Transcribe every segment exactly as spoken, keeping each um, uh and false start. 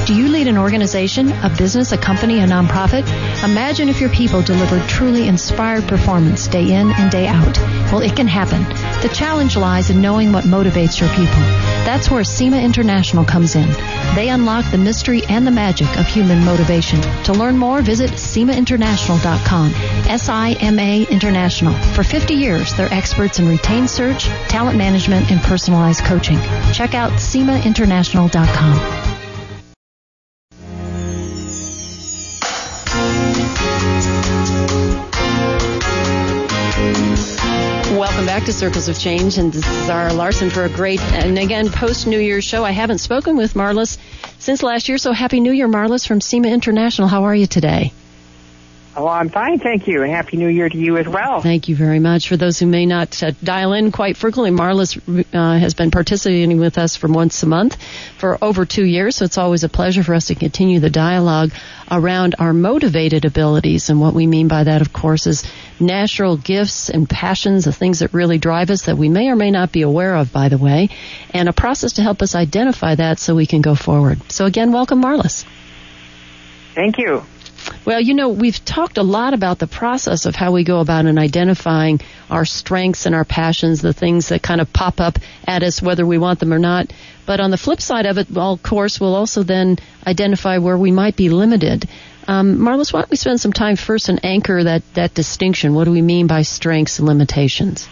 Do you lead an organization, a business, a company, a nonprofit? Imagine if your people delivered truly inspired performance day in and day out. Well, it can happen. The challenge lies in knowing what motivates your people. That's where SEMA International comes in. They unlock the mystery and the magic of human motivation. To learn more, visit sema international dot com. S I M A International. For fifty years, they're experts in retained search, talent management, and personalized coaching. Check out sema international dot com. Welcome back to Circles of Change, and this is Zara Larson for a great, and again, post-New Year's show. I haven't spoken with Marlis since last year, so Happy New Year, Marlis, from SEMA International. How are you today? Oh, I'm fine, thank you, and Happy New Year to you as well. Thank you very much. For those who may not uh, dial in quite frequently, Marlis uh, has been participating with us for once a month for over two years, so it's always a pleasure for us to continue the dialogue around our motivated abilities. And what we mean by that, of course, is natural gifts and passions, the things that really drive us that we may or may not be aware of, by the way, and a process to help us identify that so we can go forward. So again, welcome, Marlis. Thank you. Well, you know, we've talked a lot about the process of how we go about in identifying our strengths and our passions, the things that kind of pop up at us, whether we want them or not. But on the flip side of it, well, of course, we'll also then identify where we might be limited. Um, Marlis, why don't we spend some time first and anchor that, that distinction? What do we mean by strengths and limitations?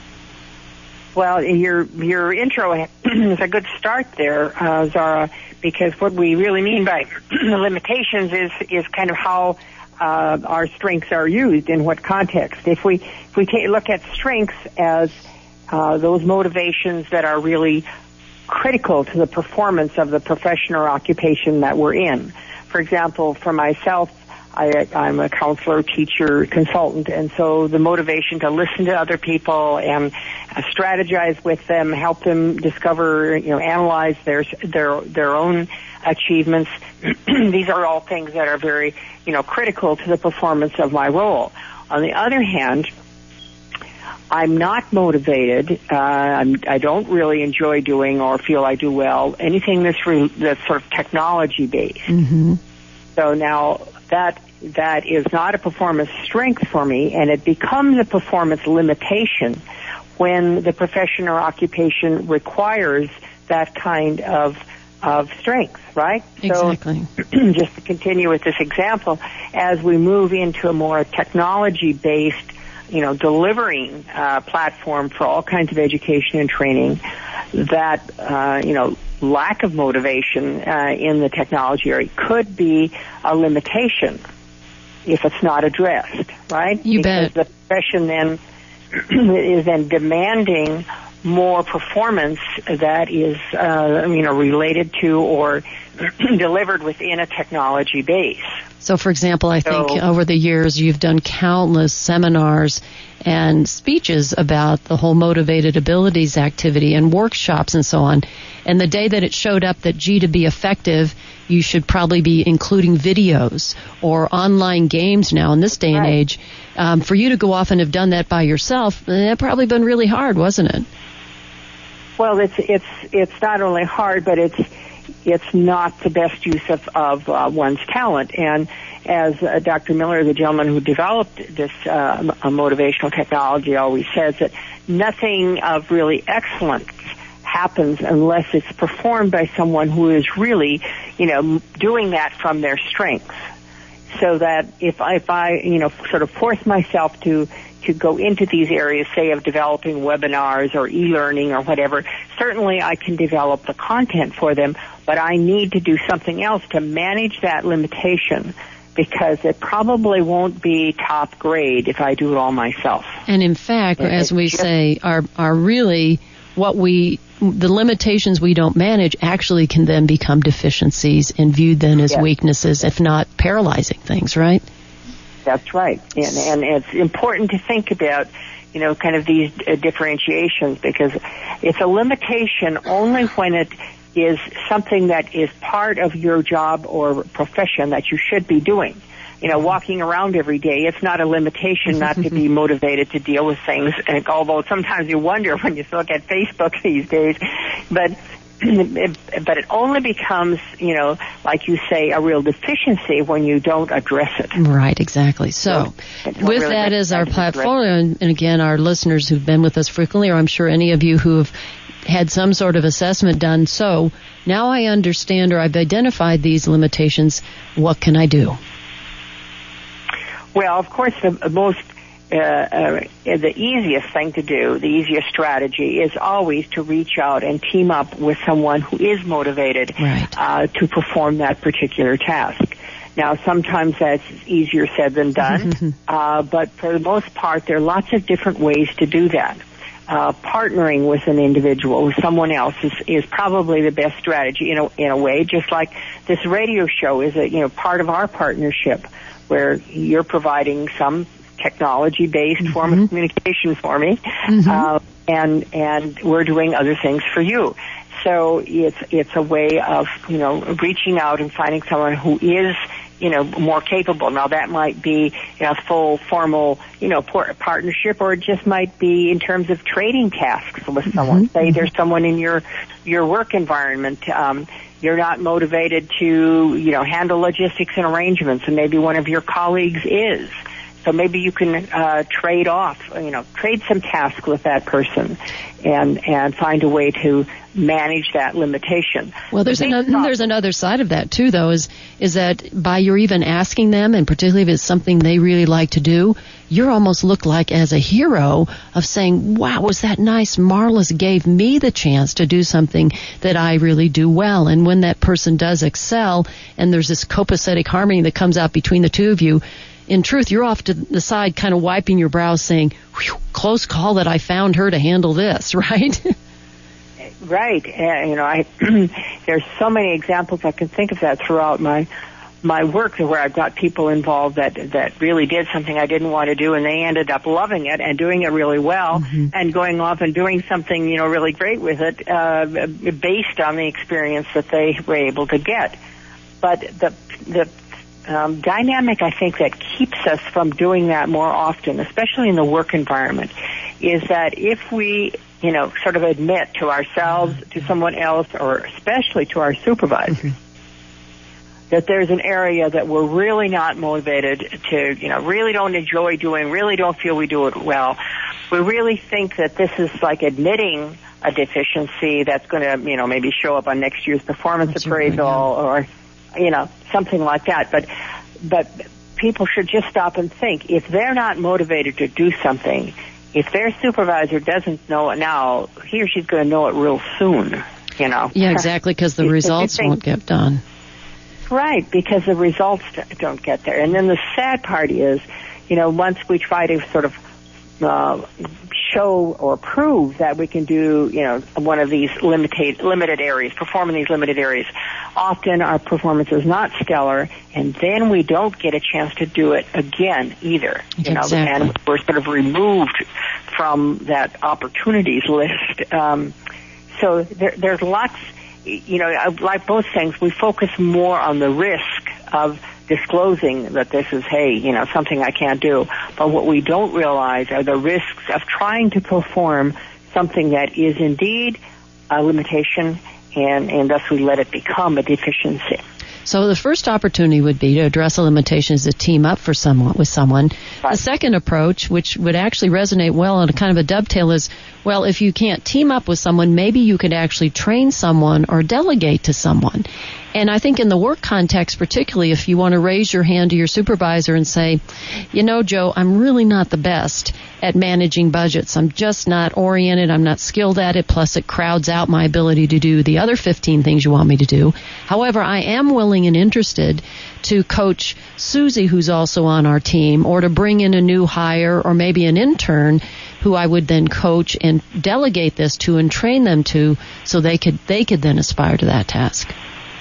Well, your your intro is a good start there, uh, Zara, because what we really mean by limitations is is kind of how uh, our strengths are used in what context. If we if we take, look at strengths as uh, those motivations that are really critical to the performance of the profession or occupation that we're in. For example, for myself, I, I'm a counselor, teacher, consultant, and so the motivation to listen to other people and uh, strategize with them, help them discover, you know, analyze their their their own achievements. These are all things that are very, you know, critical to the performance of my role. On the other hand, I'm not motivated. Uh, I'm, I don't really enjoy doing or feel I do well anything that's re, that's sort of technology based. Mm-hmm. So now that that is not a performance strength for me, and it becomes a performance limitation when the profession or occupation requires that kind of of strength, right? Exactly. So just to continue with this example, as we move into a more technology-based, you know, delivering uh, platform for all kinds of education and training, that, uh, you know, lack of motivation uh, in the technology area could be a limitation if it's not addressed, right? You because bet. The profession then is then demanding more performance that is, uh, you know, related to or delivered within a technology base. So, for example, I think so, over the years you've done countless seminars and speeches about the whole motivated abilities activity and workshops and so on. And the day that it showed up that, gee, to be effective, you should probably be including videos or online games now in this day and right. age. Um, for you to go off and have done that by yourself, that probably been really hard, wasn't it? Well, it's it's it's not only hard, but it's it's not the best use of, of uh, one's talent. And as uh, Doctor Miller, the gentleman who developed this uh, motivational technology, always says, that nothing of really excellence happens unless it's performed by someone who is really, you know, doing that from their strengths. So that if I, if I, you know, sort of force myself to to go into these areas, say, of developing webinars or e-learning or whatever, certainly I can develop the content for them, but I need to do something else to manage that limitation, because it probably won't be top grade if I do it all myself. And in fact, it, as we just, say, are are really what we, the limitations we don't manage actually can then become deficiencies and viewed then as yes. weaknesses, if not paralyzing things, right? That's right. And, and it's important to think about, you know, kind of these uh, differentiations, because it's a limitation only when it is something that is part of your job or profession that you should be doing. You know, walking around every day, it's not a limitation not to be motivated to deal with things, and although sometimes you wonder when you look at Facebook these days. But it, but it only becomes, you know, like you say, a real deficiency when you don't address it. Right, exactly. So, so with really that as our platform, and, and again, our listeners who've been with us frequently, or I'm sure any of you who have had some sort of assessment done, so now I understand, or I've identified these limitations, what can I do? Well, of course, the most Uh, uh, the easiest thing to do, the easiest strategy, is always to reach out and team up with someone who is motivated right. uh, to perform that particular task. Now, sometimes that's easier said than done, uh, but for the most part, there are lots of different ways to do that. Uh, partnering with an individual, with someone else, is, is probably the best strategy in a, in a way, just like this radio show is a, you know, part of our partnership, where you're providing some technology-based mm-hmm. form of communication for me, mm-hmm. uh, and and we're doing other things for you. So it's it's a way of, you know, reaching out and finding someone who is, you know, more capable. Now that might be, you know, full formal, you know, partnership, or it just might be in terms of trading tasks with someone. Mm-hmm. Say there's someone in your your work environment. Um, you're not motivated to, you know, handle logistics and arrangements, and maybe one of your colleagues is. So maybe you can uh, trade off, you know, trade some tasks with that person, and and find a way to manage that limitation. Well, there's another, there's another side of that too, though, is is that by your even asking them, and particularly if it's something they really like to do, you almost look like as a hero of saying, "Wow, was that nice? Marlis gave me the chance to do something that I really do well." And when that person does excel, and there's this copacetic harmony that comes out between the two of you, in truth, you're off to the side kind of wiping your brow saying, "Whew, close call that I found her to handle this," right? Right. Uh, you know, I there's so many examples I can think of that throughout my my work, where I've got people involved that that really did something I didn't want to do, and they ended up loving it and doing it really well, mm-hmm. and going off and doing something, you know, really great with it, uh, based on the experience that they were able to get. But the the Um, dynamic, I think, that keeps us from doing that more often, especially in the work environment, is that if we, you know, sort of admit to ourselves, to someone else, or especially to our supervisor, mm-hmm. that there's an area that we're really not motivated to, you know, really don't enjoy doing, really don't feel we do it well, we really think that this is like admitting a deficiency that's going to, you know, maybe show up on next year's performance that's appraisal right, yeah. or, you know, something like that. But but people should just stop and think. If they're not motivated to do something, if their supervisor doesn't know it now, he or she's going to know it real soon, you know. Yeah, exactly, because the results think, won't get done. Right, because the results don't get there. And then the sad part is, you know, once we try to sort of uh, show or prove that we can do, you know, one of these limited limited areas, perform in these limited areas, often our performance is not stellar, and then we don't get a chance to do it again either. You know, exactly. And we're sort of removed from that opportunities list. Um, so there, there's lots, you know, like both things, we focus more on the risk of disclosing that this is, hey, you know, something I can't do. But what we don't realize are the risks of trying to perform something that is indeed a limitation, and, and thus we let it become a deficiency. So the first opportunity would be to address a limitation is to team up for someone with someone. Right. The second approach, which would actually resonate well on a kind of a dovetail, is, well, if you can't team up with someone, maybe you could actually train someone or delegate to someone. And I think in the work context, particularly if you want to raise your hand to your supervisor and say, you know, Joe, I'm really not the best at managing budgets. I'm just not oriented. I'm not skilled at it. Plus, it crowds out my ability to do the other fifteen things you want me to do. However, I am willing and interested to coach Susie, who's also on our team, or to bring in a new hire or maybe an intern who I would then coach and delegate this to and train them to, so they could they could then aspire to that task.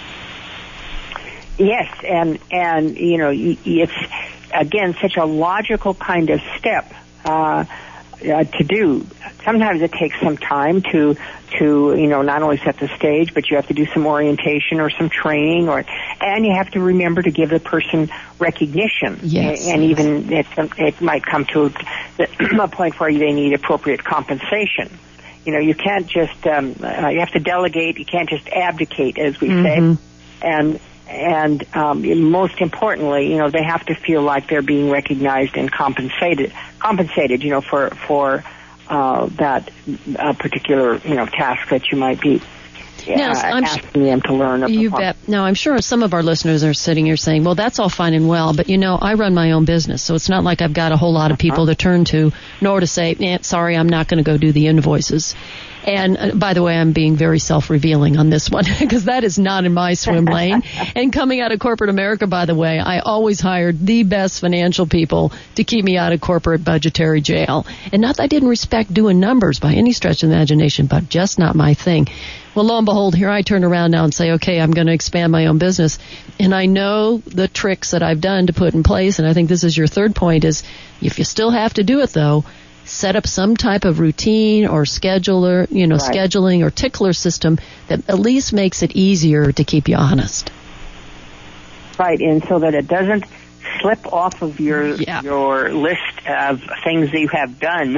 Yes, and, and you know, it's, again, such a logical kind of step uh, uh, to do. Sometimes it takes some time to, to, you know, not only set the stage, but you have to do some orientation or some training, or, and you have to remember to give the person recognition. Yes. And even it, it might come to a point where they need appropriate compensation. you know, you can't just, um, uh, you have to delegate. You can't just abdicate, as we mm-hmm. say. And, and, um, most importantly, you know, they have to feel like they're being recognized and compensated, compensated, you know, for, for, uh, that, uh, particular, you know, task that you might be, Now, uh, I'm asking them to learn. You bet. Now, I'm sure some of our listeners are sitting here saying, well, that's all fine and well, but, you know, I run my own business, so it's not like I've got a whole lot of people uh-huh. to turn to, nor to say, eh, sorry, I'm not going to go do the invoices. And, uh, by the way, I'm being very self-revealing on this one, because that is not in my swim lane. And coming out of corporate America, by the way, I always hired the best financial people to keep me out of corporate budgetary jail. And not that I didn't respect doing numbers by any stretch of the imagination, but just not my thing. Well, lo and behold, here I turn around now and say, okay, I'm going to expand my own business. And I know the tricks that I've done to put in place, and I think this is your third point, is if you still have to do it, though, set up some type of routine or scheduler, you know, right. scheduling or tickler system that at least makes it easier to keep you honest. Right, and so that it doesn't slip off of your yeah. your list of things that you have done.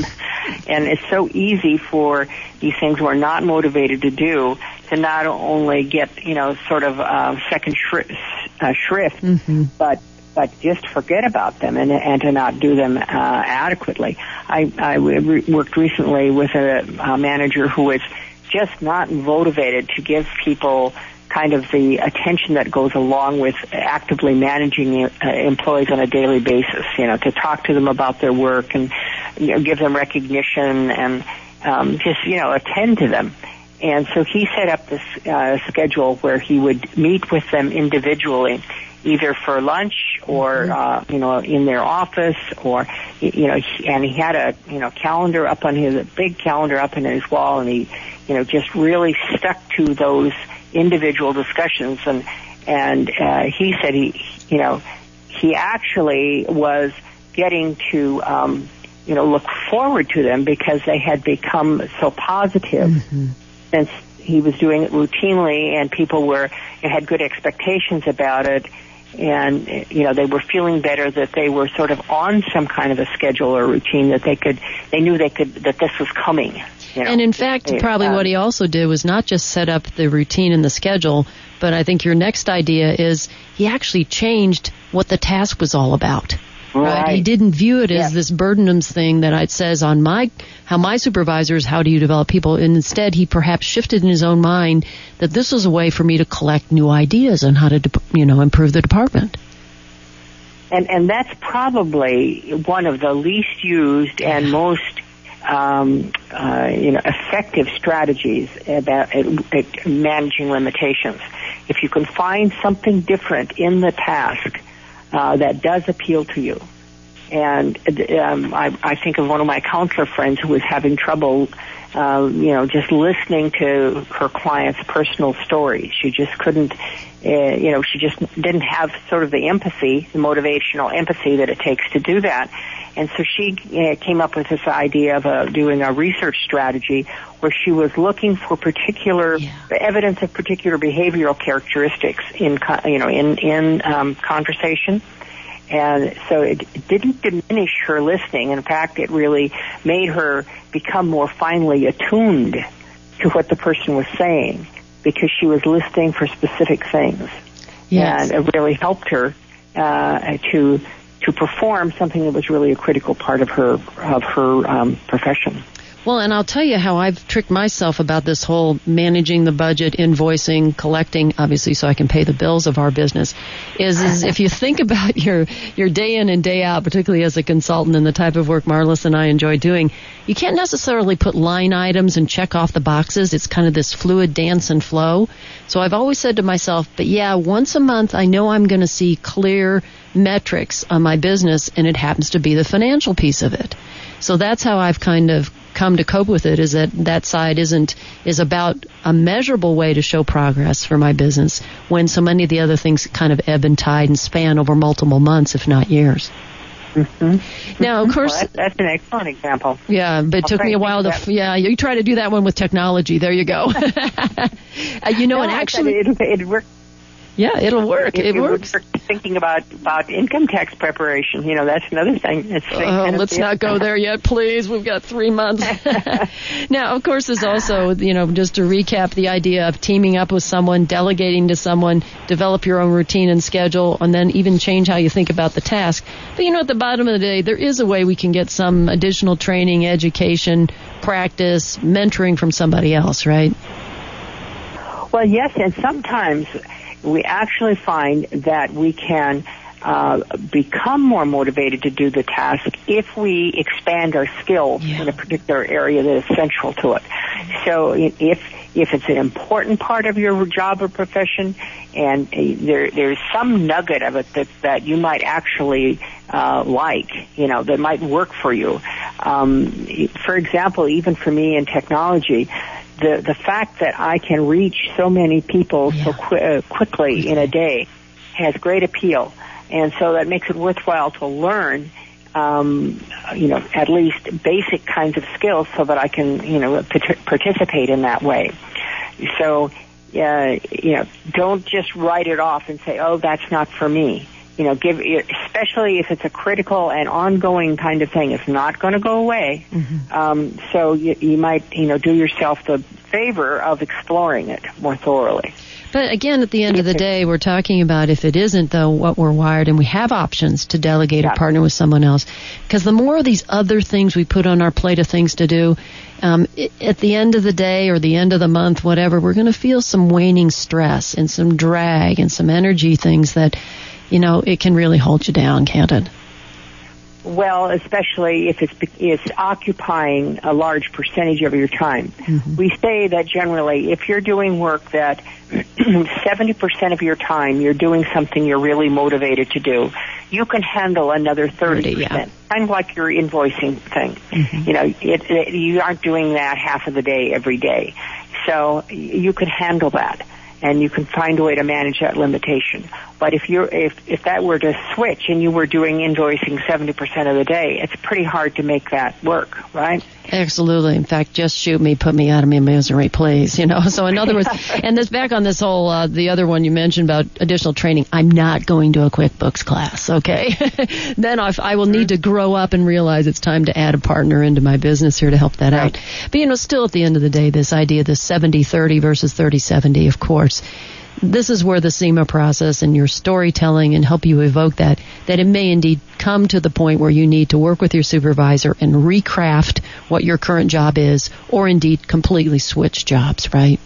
And it's so easy for these things we're not motivated to do to not only get, you know, sort of uh, second shri- uh, shrift, mm-hmm. but but just forget about them and and to not do them uh, adequately. I, I re- worked recently with a, a manager who was just not motivated to give people kind of the attention that goes along with actively managing uh, employees on a daily basis, you know, to talk to them about their work and, you know, give them recognition and um, just, you know, attend to them. And so he set up this uh, schedule where he would meet with them individually, either for lunch or, mm-hmm. uh, you know, in their office or, you know, and he had a, you know, calendar up on his, a big calendar up on his wall, and he, you know, just really stuck to those individual discussions. And, and, uh, he said he, you know, he actually was getting to, um, you know, look forward to them because they had become so positive mm-hmm. since he was doing it routinely, and people were, had good expectations about it. And, you know, they were feeling better that they were sort of on some kind of a schedule or routine that they could, they knew they could, that this was coming. You know. And in fact, probably um, what he also did was not just set up the routine and the schedule, but I think your next idea is he actually changed what the task was all about. Right. Right? He didn't view it as yes. this burdenums thing that it says on my, how my supervisors, how do you develop people? And instead, he perhaps shifted in his own mind that this was a way for me to collect new ideas on how to, you know, improve the department. And, and that's probably one of the least used and most, um, uh, you know, effective strategies about at, at managing limitations. If you can find something different in the task, Uh, that does appeal to you. And um, I, I think of one of my counselor friends who was having trouble, uh, you know, just listening to her clients' personal stories. She just couldn't, uh, you know, she just didn't have sort of the empathy, the motivational empathy that it takes to do that. And so she uh, came up with this idea of uh, doing a research strategy where she was looking for particular yeah. evidence of particular behavioral characteristics in, you know, in in um, conversation. And so it, it didn't diminish her listening. In fact, it really made her become more finely attuned to what the person was saying because she was listening for specific things. Yes. And it really helped her uh, to to perform something that was really a critical part of her of her um, profession. Well, and I'll tell you how I've tricked myself about this whole managing the budget, invoicing, collecting, obviously so I can pay the bills of our business, is, is if you think about your, your day in and day out, particularly as a consultant and the type of work Marlis and I enjoy doing, you can't necessarily put line items and check off the boxes. It's kind of this fluid dance and flow. So I've always said to myself, but yeah, once a month I know I'm going to see clear metrics on my business, and it happens to be the financial piece of it. So that's how I've kind of come to cope with it, is that that side isn't is about a measurable way to show progress for my business when so many of the other things kind of ebb and tide and span over multiple months, if not years. Mm-hmm. Now, of course, well, that, that's an excellent example. Yeah, but it took me a while to. F- yeah, you try to do that one with technology. There you go. uh, you know, no, and actually, it, it, it worked. Yeah, it'll work. It, it, it works. Work thinking about, about income tax preparation, you know, that's another thing. It's oh, let's not go there yet, please. We've got three months. Now, of course, there's also, you know, just to recap, the idea of teaming up with someone, delegating to someone, develop your own routine and schedule, and then even change how you think about the task. But, you know, at the bottom of the day, there is a way we can get some additional training, education, practice, mentoring from somebody else, right? Well, yes, and sometimes we actually find that we can uh, become more motivated to do the task if we expand our skills yeah. in a particular area that is central to it. So if if it's an important part of your job or profession, and there there's some nugget of it that, that you might actually uh, like, you know, that might work for you. Um, for example, even for me in technology, the the fact that I can reach so many people yeah. so qu- uh, quickly in a day has great appeal, and so that makes it worthwhile to learn, um, you know, at least basic kinds of skills so that I can, you know, pat- participate in that way. So, uh, you know, don't just write it off and say, "Oh, that's not for me." You know, give, especially if it's a critical and ongoing kind of thing. It's not going to go away. Mm-hmm. Um, so you, you might, you know, do yourself the favor of exploring it more thoroughly. But again, at the end of the day, we're talking about if it isn't, though, what we're wired, and we have options to delegate yeah. or partner with someone else. Because the more of these other things we put on our plate of things to do, um, it, at the end of the day or the end of the month, whatever, we're going to feel some waning stress and some drag and some energy things that, you know, it can really hold you down, can't it? Well, especially if it's, it's occupying a large percentage of your time. Mm-hmm. We say that generally if you're doing work that seventy percent of your time you're doing something you're really motivated to do, you can handle another thirty percent. thirty, yeah. Kind of like your invoicing thing. Mm-hmm. You know, it, it, you aren't doing that half of the day every day. So you can handle that, and you can find a way to manage that limitation. But if you're if if that were to switch and you were doing invoicing seventy percent of the day, it's pretty hard to make that work, right? Absolutely. In fact, just shoot me, put me out of my misery, please. You know. So in other words, and this back on this whole uh, the other one you mentioned about additional training. I'm not going to a QuickBooks class, okay? Then I, I will need to grow up and realize it's time to add a partner into my business here to help that right. out. But you know, still at the end of the day, this idea, this seventy thirty versus thirty seventy, of course. This is where the SEMA process and your storytelling and help you evoke that, that it may indeed come to the point where you need to work with your supervisor and recraft what your current job is, or indeed completely switch jobs, right?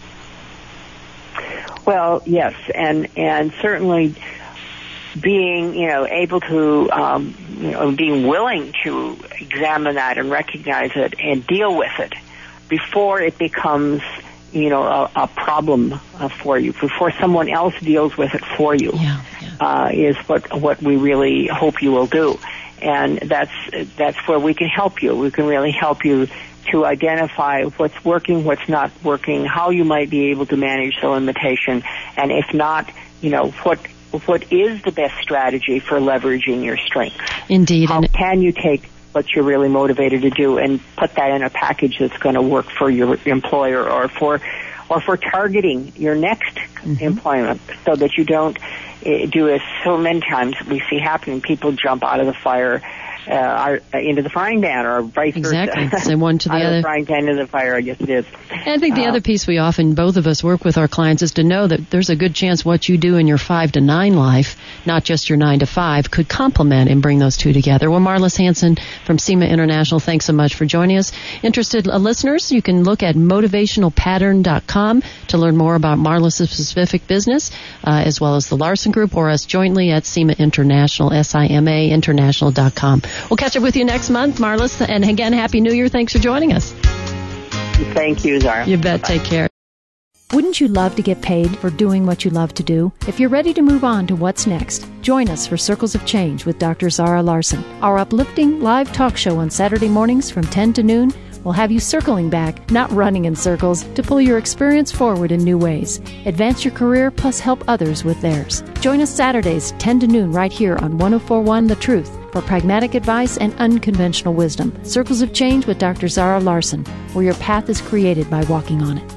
Well, yes, and and certainly being, you know, able to, um, you know, being willing to examine that and recognize it and deal with it before it becomes, you know, a, a problem uh, for you, before someone else deals with it for you, yeah, yeah. Uh, is what what we really hope you will do. And that's that's where we can help you. We can really help you to identify what's working, what's not working, how you might be able to manage the limitation, and if not, you know, what what is the best strategy for leveraging your strengths. Indeed. How can you take what you're really motivated to do and put that in a package that's going to work for your employer or for or for targeting your next mm-hmm. employment, so that you don't uh, do as so many times we see happening. People jump out of the fire uh, into the frying pan, or vice exactly. versa. So one to the out other. Of the frying pan into the fire, I guess it is. And I think the uh, other piece we often, both of us work with our clients, is to know that there's a good chance what you do in your five to nine life, not just your nine to five, could complement and bring those two together. Well, Marlis Hanson from SEMA International, thanks so much for joining us. Interested uh, listeners, you can look at motivational pattern dot com to learn more about Marlis' specific business, uh, as well as the Larson Group, or us jointly at SEMA International, S I M A international dot com. We'll catch up with you next month, Marlis, and again, Happy New Year. Thanks for joining us. Thank you, Zara. You bet. Bye. Take care. Wouldn't you love to get paid for doing what you love to do? If you're ready to move on to what's next, join us for Circles of Change with Doctor Zara Larson. Our uplifting live talk show on Saturday mornings from ten to noon will have you circling back, not running in circles, to pull your experience forward in new ways. Advance your career, plus help others with theirs. Join us Saturdays, ten to noon, right here on one oh four point one The Truth, for pragmatic advice and unconventional wisdom. Circles of Change with Doctor Zara Larson, where your path is created by walking on it.